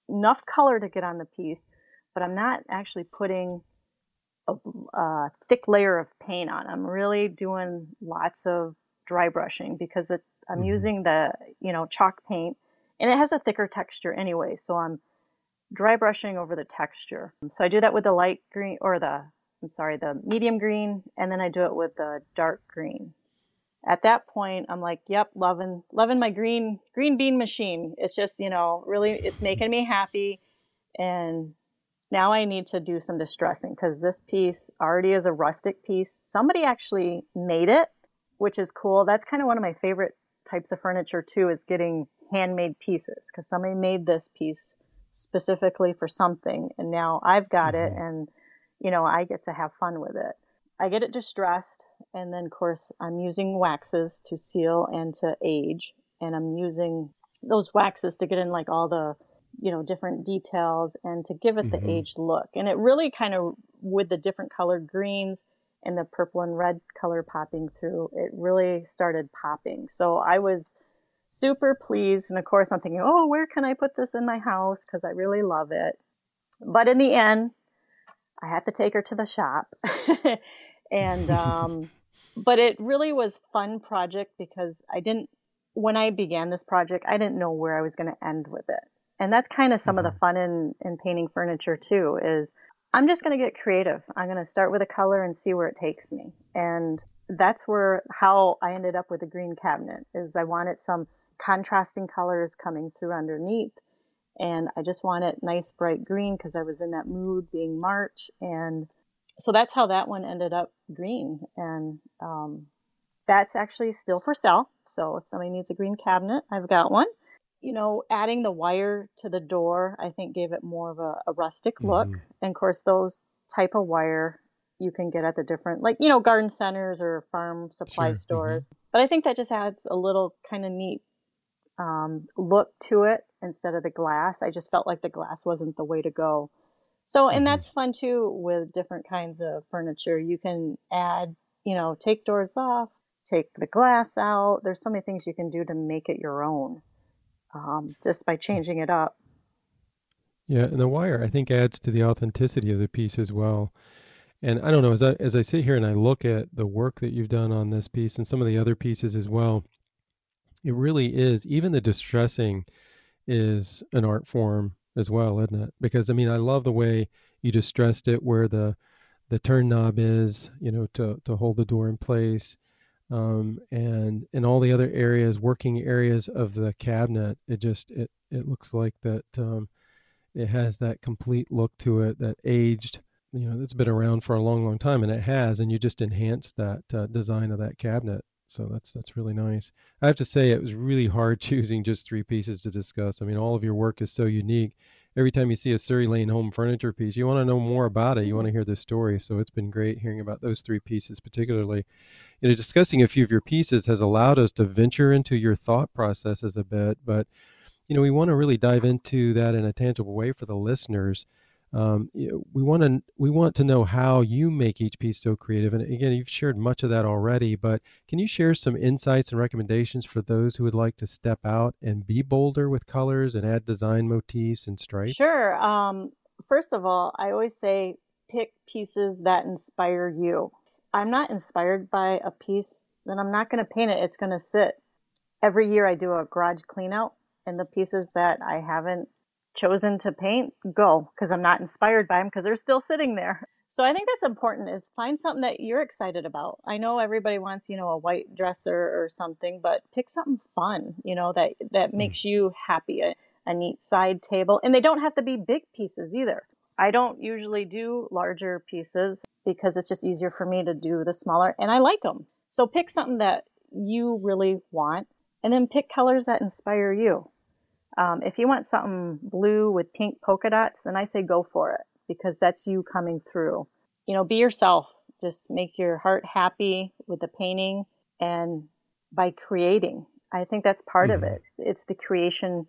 enough color to get on the piece, but I'm not actually putting a, a thick layer of paint on. I'm really doing lots of dry brushing because it, I'm Hmm. using the, you know, chalk paint, and it has a thicker texture anyway. So I'm dry brushing over the texture. So I do that with the light green or the, I'm sorry, the medium green, and then I do it with the dark green. At that point, I'm like, yep, loving loving my green green bean machine. It's just, you know, really it's making me happy. And now I need to do some distressing because this piece already is a rustic piece. Somebody actually made it, which is cool. That's kind of one of my favorite types of furniture too, is getting handmade pieces because somebody made this piece specifically for something, and now I've got it, Hmm. and you know, I get to have fun with it. I get it distressed, and then of course I'm using waxes to seal and to age, and I'm using those waxes to get in like all the, you know, different details and to give it the Hmm. aged look. And it really kind of, with the different colored greens and the purple and red color popping through, it really started popping. So I was super pleased. And of course, I'm thinking, oh, where can I put this in my house? Because I really love it. But in the end, I had to take her to the shop. and, um, but it really was fun project because I didn't, when I began this project, I didn't know where I was going to end with it. And that's kind of some of the Hmm. fun in, in painting furniture too, is I'm just going to get creative. I'm going to start with a color and see where it takes me. And that's where how I ended up with the green cabinet is I wanted some contrasting colors coming through underneath, and I just wanted nice bright green because I was in that mood being March. And so that's how that one ended up green. And um, that's actually still for sale. So if somebody needs a green cabinet, I've got one. You know, adding the wire to the door, I think gave it more of a, a rustic look. Hmm. And of course, those type of wire you can get at the different, like, you know, garden centers or farm supply Sure. Hmm. stores. But I think that just adds a little kind of neat um, look to it instead of the glass. I just felt like the glass wasn't the way to go. So, and Hmm. that's fun too with different kinds of furniture. You can add, you know, take doors off, take the glass out. There's so many things you can do to make it your own, um, just by changing it up. Yeah, and the wire I think adds to the authenticity of the piece as well. And I don't know, as I as I sit here and I look at the work that you've done on this piece and some of the other pieces as well, it really is. Even the distressing is an art form as well, isn't it? Because I mean, I love the way you distressed it, where the the turn knob is, you know, to to hold the door in place, um, and in all the other areas, working areas of the cabinet. It just it it looks like that. Um, it has that complete look to it, that aged, you know, that's been around for a long, long time, and it has. And you just enhanced that uh, design of that cabinet. So that's that's really nice. I have to say, it was really hard choosing just three pieces to discuss. I mean, all of your work is so unique. Every time you see a Surrey Lane home furniture piece, you want to know more about it. You want to hear the story. So it's been great hearing about those three pieces, particularly. You know, discussing a few of your pieces has allowed us to venture into your thought processes a bit, but you know, we want to really dive into that in a tangible way for the listeners. Um, you know, we want to we want to know how you make each piece so creative. And again, you've shared much of that already, but can you share some insights and recommendations for those who would like to step out and be bolder with colors and add design motifs and stripes? Sure. Um, first of all, I always say pick pieces that inspire you. I'm not inspired by a piece, then I'm not going to paint it. It's going to sit. Every year I do a garage clean out, and the pieces that I haven't chosen to paint go because I'm not inspired by them because they're still sitting there. So I think that's important, is find something that you're excited about. I know everybody wants, you know, a white dresser or something, but pick something fun, you know, that that Mm. makes you happy. A, a neat side table, and they don't have to be big pieces either. I don't usually do larger pieces because it's just easier for me to do the smaller, and I like them. So pick something that you really want, and then pick colors that inspire you. Um, if you want something blue with pink polka dots, then I say go for it because that's you coming through. You know, be yourself. Just make your heart happy with the painting and by creating. I think that's part of Hmm. it. It's the creation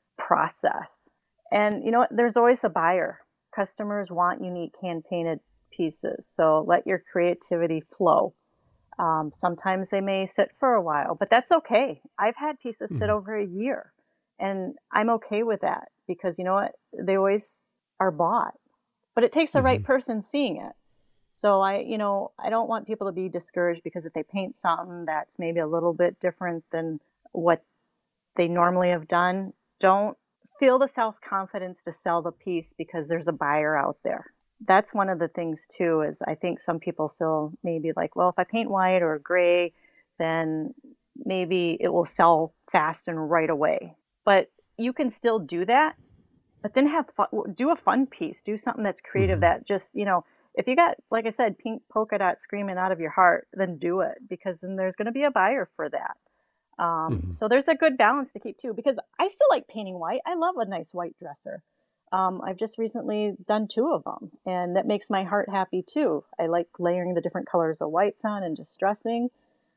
process. And you know what? There's always a buyer. Customers want unique hand painted pieces. So let your creativity flow. Um, sometimes they may sit for a while, but that's okay. I've had pieces sit Hmm. over a year, And I'm okay with that because you know what? They always are bought, but it takes the right Hmm. person seeing it. So I, you know, I don't want people to be discouraged because if they paint something that's maybe a little bit different than what they normally have done, don't feel the self-confidence to sell the piece because there's a buyer out there. That's one of the things too, is I think some people feel maybe like, well, if I paint white or gray, then maybe it will sell fast and right away. But you can still do that, but then have fun, do a fun piece, do something that's creative Hmm. that just, you know, if you got, like I said, pink polka dot screaming out of your heart, then do it because then there's going to be a buyer for that. Um, Hmm. so there's a good balance to keep too, because I still like painting white. I love a nice white dresser. Um, I've just recently done two of them, and that makes my heart happy too. I like layering the different colors of whites on and just dressing.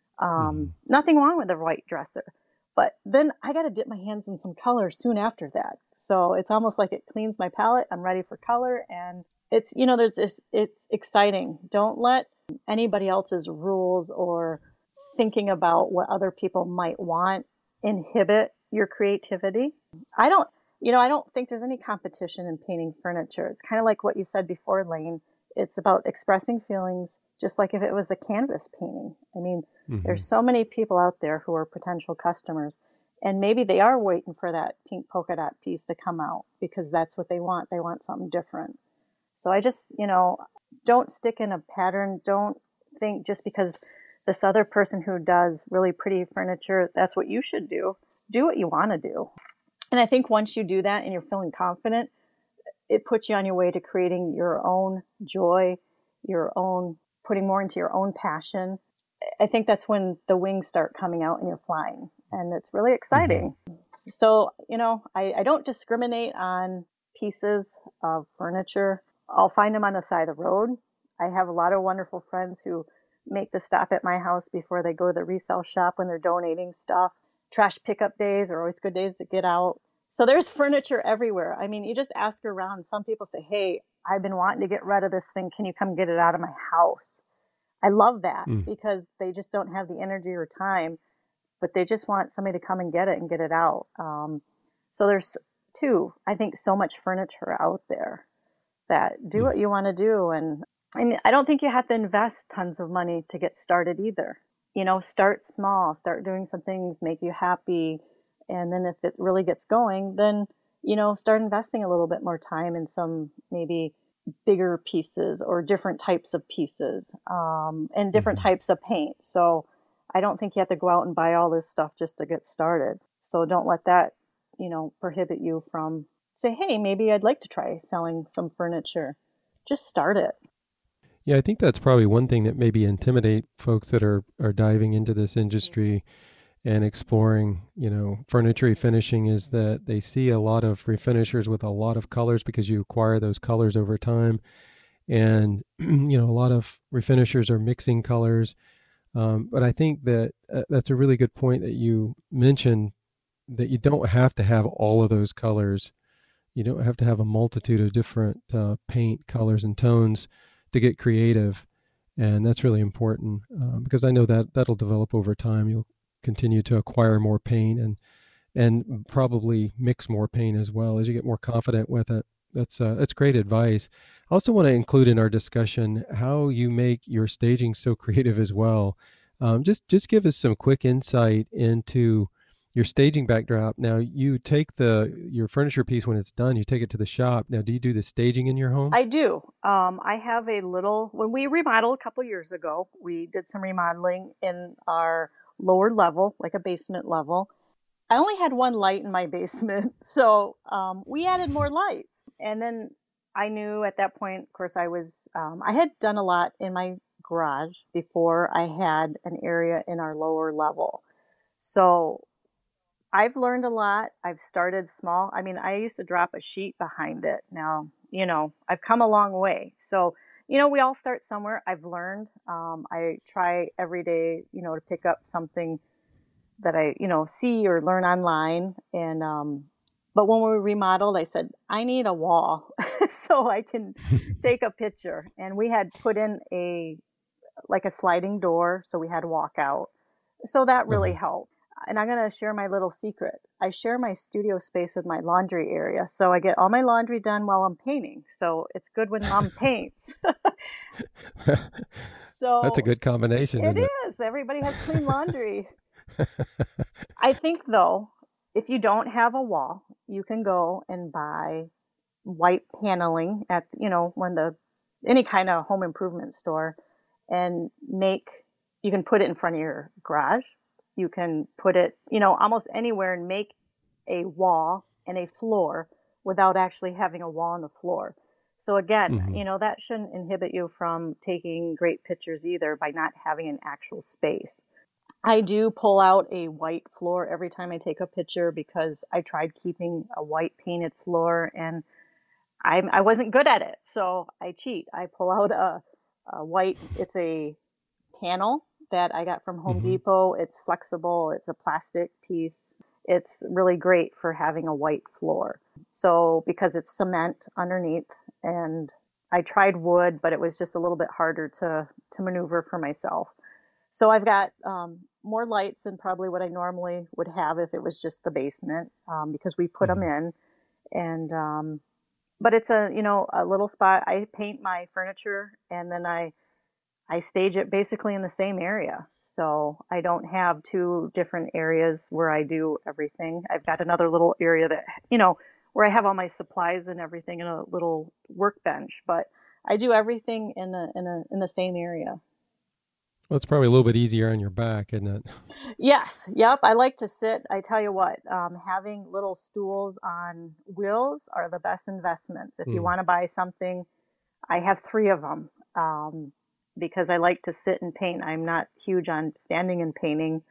Um, Hmm. nothing wrong with a white dresser, but then I got to dip my hands in some color soon after that. So it's almost like it cleans my palette. I'm ready for color, and it's you know there's this. It's exciting. Don't let anybody else's rules or thinking about what other people might want inhibit your creativity. I don't, you know, I don't think there's any competition in painting furniture. It's kind of like what you said before, Lane. It's about expressing feelings, just like if it was a canvas painting. I mean, Hmm. there's so many people out there who are potential customers, and maybe they are waiting for that pink polka dot piece to come out because that's what they want. They want something different. So I just, you know, don't stick in a pattern. Don't think just because this other person who does really pretty furniture, that's what you should do. Do what you want to do. And I think once you do that and you're feeling confident, it puts you on your way to creating your own joy, your own putting more into your own passion. I think that's when the wings start coming out and you're flying. And it's really Hmm. exciting. So, you know, I, I don't discriminate on pieces of furniture. I'll find them on the side of the road. I have a lot of wonderful friends who make the stop at my house before they go to the resale shop when they're donating stuff. Trash pickup days are always good days to get out. So there's furniture everywhere. I mean, you just ask around. Some people say, hey, I've been wanting to get rid of this thing. Can you come get it out of my house? I love that Hmm. because they just don't have the energy or time, but they just want somebody to come and get it and get it out. Um, so there's too, I think, so much furniture out there that do what you want to do. And I mean, I don't think you have to invest tons of money to get started either. You know, start small, start doing some things, make you happy. And then if it really gets going, then, you know, start investing a little bit more time in some maybe bigger pieces or different types of pieces um, and different Hmm. types of paint. So I don't think you have to go out and buy all this stuff just to get started. So don't let that, you know, prohibit you from say, hey, maybe I'd like to try selling some furniture. Just start it. Yeah, I think that's probably one thing that maybe intimidate folks that are are diving into this industry and exploring, you know, furniture finishing is that they see a lot of refinishers with a lot of colors because you acquire those colors over time. And, you know, a lot of refinishers are mixing colors. Um, but I think that uh, that's a really good point that you mentioned that you don't have to have all of those colors. You don't have to have a multitude of different uh, paint colors and tones to get creative, and that's really important uh, because I know that that'll develop over time. You'll continue to acquire more paint and and probably mix more paint as well as you get more confident with it. That's uh, that's great advice. I also want to include in our discussion how you make your staging so creative as well. Um, just just give us some quick insight into your staging backdrop. Now you take the your furniture piece when it's done, you take it to the shop. Now, do you do the staging in your home? I do. Um, I have a little, when we remodeled a couple years ago, we did some remodeling in our lower level, like a basement level. I only had one light in my basement, so um, we added more lights. And then I knew at that point, of course, I was, um, I had done a lot in my garage before I had an area in our lower level. So I've learned a lot. I've started small. I mean, I used to drop a sheet behind it. Now, you know, I've come a long way. So, you know, we all start somewhere. I've learned. Um, I try every day, you know, to pick up something that I, you know, see or learn online. And, um, but when we remodeled, I said, I need a wall so I can take a picture. And we had put in a, like a sliding door. So we had walkout. So that really Uh-huh. helped. and I'm going to share my little secret. I share my studio space with my laundry area. So I get all my laundry done while I'm painting. So it's good when mom paints. That's a So good combination, it isn't it? is. Everybody has clean laundry. I think, though, if you don't have a wall, you can go and buy white paneling at, you know, when the any kind of home improvement store and make you can put it in front of your garage. You can put it, you know, almost anywhere and make a wall and a floor without actually having a wall on the floor. So again, Hmm. you know, that shouldn't inhibit you from taking great pictures either by not having an actual space. I do pull out a white floor every time I take a picture because I tried keeping a white painted floor and I I wasn't good at it. So I cheat. I pull out a, a white, it's a panel that I got from Home Hmm. Depot. It's flexible, it's a plastic piece. It's really great for having a white floor. So because it's cement underneath and I tried wood, but it was just a little bit harder to to maneuver for myself. So I've got um, more lights than probably what I normally would have if it was just the basement um, because we put them Hmm. in. And um, but it's a you know a little spot. I paint my furniture and then I I stage it basically in the same area. So I don't have two different areas where I do everything. I've got another little area that you know where I have all my supplies and everything in a little workbench. But I do everything in a in a in the same area. Well, it's probably a little bit easier on your back, isn't it? Yes, yep. I like to sit. I tell you what, um, having little stools on wheels are the best investments. If you Mm. want to buy something, I have three of them um, because I like to sit and paint. I'm not huge on standing and painting,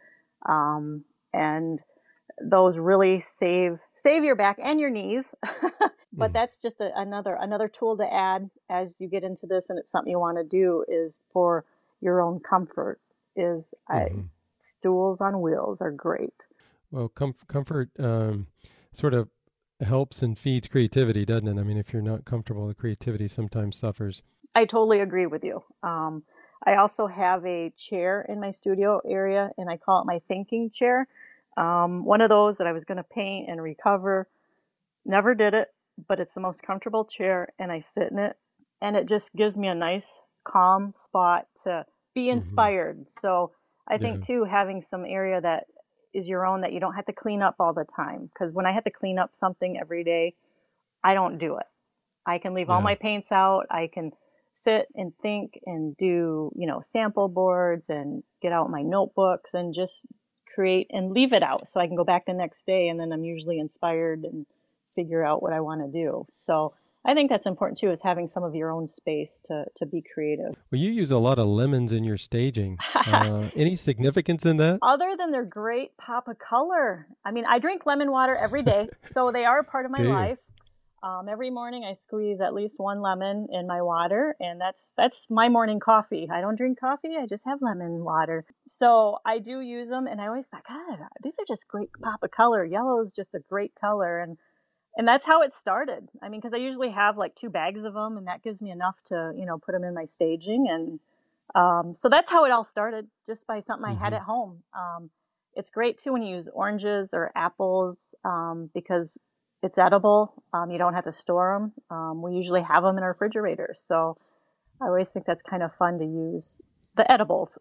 um, and those really save save your back and your knees. But Mm. that's just a, another another tool to add as you get into this, and it's something you want to do is for your own comfort. Is I, Hmm. stools on wheels are great. Well, com- comfort um, sort of helps and feeds creativity, doesn't it? I mean, if you're not comfortable, the creativity sometimes suffers. I totally agree with you. Um, I also have a chair in my studio area, and I call it my thinking chair. Um, one of those that I was going to paint and recover. Never did it, but it's the most comfortable chair, and I sit in it, and it just gives me a nice, calm spot to be Hmm. inspired. So I think Yeah. too, having some area that is your own that you don't have to clean up all the time. Because when I have to clean up something every day, I don't do it. I can leave all Yeah. my paints out. I can sit and think and do, you know, sample boards and get out my notebooks and just create and leave it out so I can go back the next day and then I'm usually inspired and figure out what I want to do. So I think that's important too, is having some of your own space to to be creative. Well, you use a lot of lemons in your staging. Uh, any significance in that? Other than their great pop of color. I mean, I drink lemon water every day, so they are a part of my Do you? life. Um, every morning I squeeze at least one lemon in my water, and that's that's my morning coffee. I don't drink coffee; I just have lemon water. So I do use them, and I always thought, God, these are just great pop of color. Yellow is just a great color, and and that's how it started. I mean, because I usually have like two bags of them, and that gives me enough to you know put them in my staging, and um, so that's how it all started, just by something I had Hmm. at home. Um, it's great too when you use oranges or apples um, because it's edible. Um, you don't have to store them. Um, we usually have them in our refrigerator, so I always think that's kind of fun to use the edibles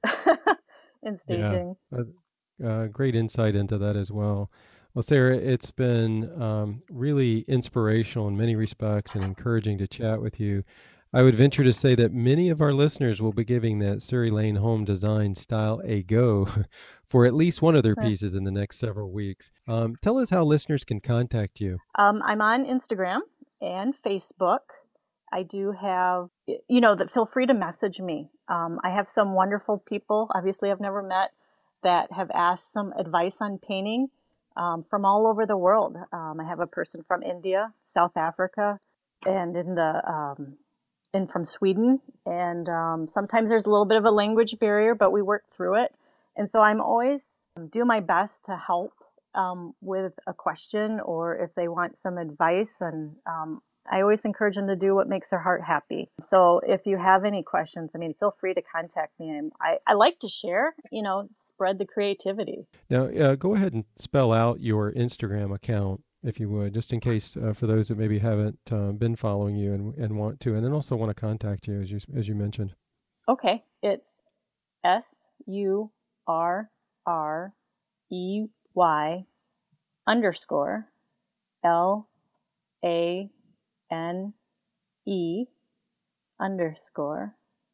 in Yeah. staging. Uh, uh, great insight into that as well. Well, Sarah, it's been um, really inspirational in many respects and encouraging to chat with you. I would venture to say that many of our listeners will be giving that Surrey Lane home design style a go for at least one of their pieces in the next several weeks. Um, tell us how listeners can contact you. Um, I'm on Instagram and Facebook. I do have, you know, that feel free to message me. Um, I have some wonderful people, obviously, I've never met, that have asked some advice on painting um, from all over the world. Um, I have a person from India, South Africa, and in the um, and from Sweden. And um, sometimes there's a little bit of a language barrier, but we work through it. And so I'm always do my best to help um, with a question or if they want some advice. And um, I always encourage them to do what makes their heart happy. So if you have any questions, I mean, feel free to contact me. I, I like to share, you know, spread the creativity. Now, uh, go ahead and spell out your Instagram account, if you would, just in case uh, for those that maybe haven't uh, been following you and, and want to, and then also want to contact you, as you as you mentioned. Okay, it's S U R R E Y underscore L A N E underscore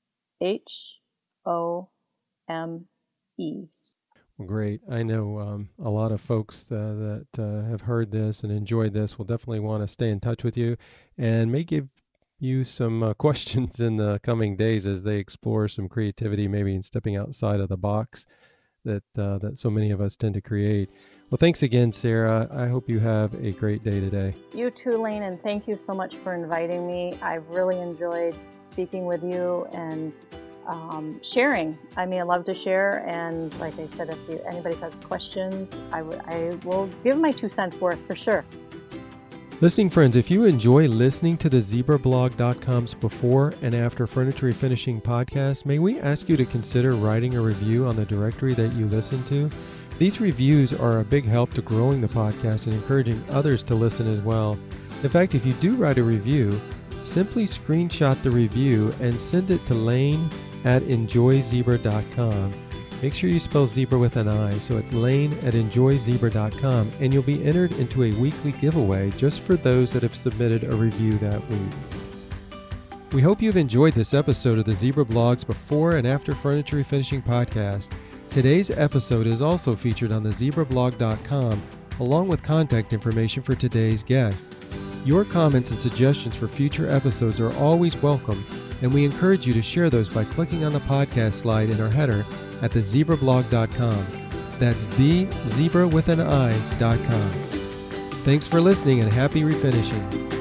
H O M E. Well, great. I know um, a lot of folks uh, that uh, have heard this and enjoyed this will definitely want to stay in touch with you and may give you some uh, questions in the coming days as they explore some creativity, maybe in stepping outside of the box that uh, that so many of us tend to create. Well, thanks again, Sarah. I hope you have a great day today. You too, Lane, and thank you so much for inviting me. I've really enjoyed speaking with you and um, sharing. I mean, I love to share, and like I said, if you, anybody has questions, I, w- I will give my two cents worth for sure. Listening friends, if you enjoy listening to the zebra blog dot com's Before and After Furniture Refinishing podcast, may we ask you to consider writing a review on the directory that you listen to? These reviews are a big help to growing the podcast and encouraging others to listen as well. In fact, if you do write a review, simply screenshot the review and send it to Lane at enjoy zebra dot com. Make sure you spell zebra with an I, so it's Lane at enjoy zebra dot com, and you'll be entered into a weekly giveaway just for those that have submitted a review that week. We hope you've enjoyed this episode of the Zebra Blog's Before and After Furniture Refinishing podcast. Today's episode is also featured on the zebra blog dot com, along with contact information for today's guest. Your comments and suggestions for future episodes are always welcome, and we encourage you to share those by clicking on the podcast slide in our header at the zebra blog dot com. That's the zebra with an I dot com. Thanks for listening and happy refinishing.